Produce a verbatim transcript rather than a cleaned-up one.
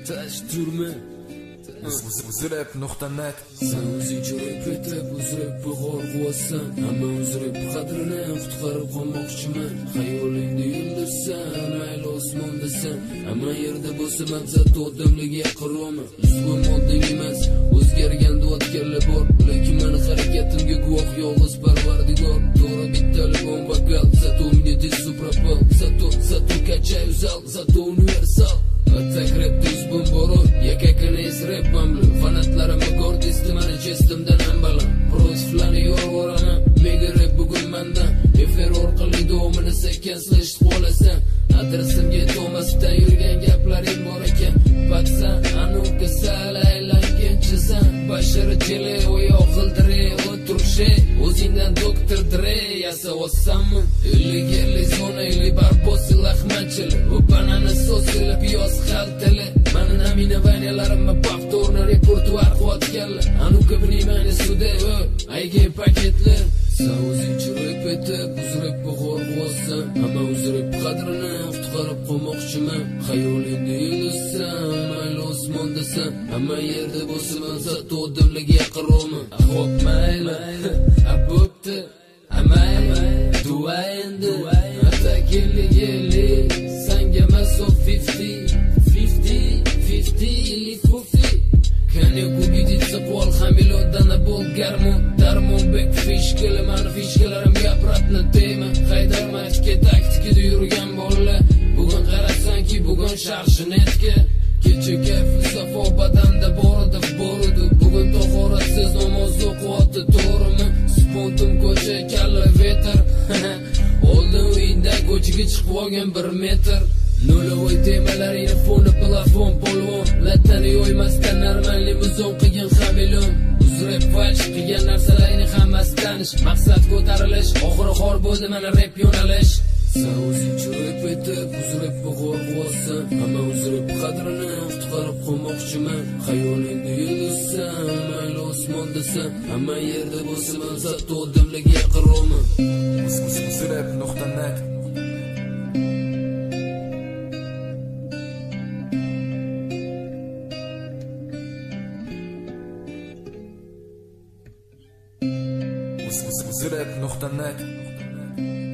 tash turma Uzrep nuqta net Sen o'zing rap etib uzrep bug'or qo'ysan hamma uzrep qadrini qutqarib qolmoqchiman xayolingda yulduzsan mayli osmondasan hamma yerda bo'lsa mabzat to'dimliga qiroma uzgu modding emas o'zgargan o'tganlar bor lekin meni harakatimga guvoh yolg'iz parvardigor to'g'ri bittalik o'n vokal zato мне здесь супропал zato zato качаю зал zato universal Atak rap düz bomboro Yakakini iz rap bamblu Fanatlarimi gordisti mani chestimdan ambalan Proziflarni yorvoraman Mega rap bugun mandan Efir orqali davomini sekin slishib qolasan Adresimga yetolmasdan yurgan gaplaring bor ekan Baksan anuka sal aylanganchisan Bashiri jili oyoq g'ildire o'tirishi O'zingdan doktor Dre yasa olsanmi ellik ellik zona ellik barposi lahmachili O'panani sosili piyoz xaltali Mani namina vanyalarimni повторно repertuar qotganlar Anuka vнимание sуда ayga paketlar Sen o'zing rap etib uzrep bug'or qo'ysan hamma uzrep qadrini qutqarib qolmoqchiman xayolingda yulduzsan mayli osmondasan hamma yerda bo'lsa zato dimliga yaqinroman Xo'p mayli bo'pti mayli duo endi atak ellik ellik sanga masof fifty fifty fifty ellik fifty Kani kubiditsa qol hamilodana bol garmon darmon bek fishkili mani fishkilarimga gapratni tema Haydar matga taktikida yurgan bolalar bugun qarasanki bugun sharshinetga kecha kayfi safo badanda bordi bordi bugun tahoratsiz namoz o'qiyapti to'g'rimi spontum ko'cha kalla vetar oldin uyda ko'chaga chiqib olgan bir metr Nolovoy temalarini foni plafon polvon Latani yoymasdan normal limuzon qilgan hamilon Uzrep falsh qilgan narsalarni hammasi tanish Maqsad ko'tarilish oxiri xor bo'ldi mana rap yo'nalish Sen o'zing rap etib uzrep bug'or qo'ysan hamma uzrep qadrini qutqarib qolmoqchiman xayolingda yulduzsan mayli osmondasan hamma yerda bo'lsa zato dimliga yaqinroman Uzrep nuqta net Uzrep nuqta net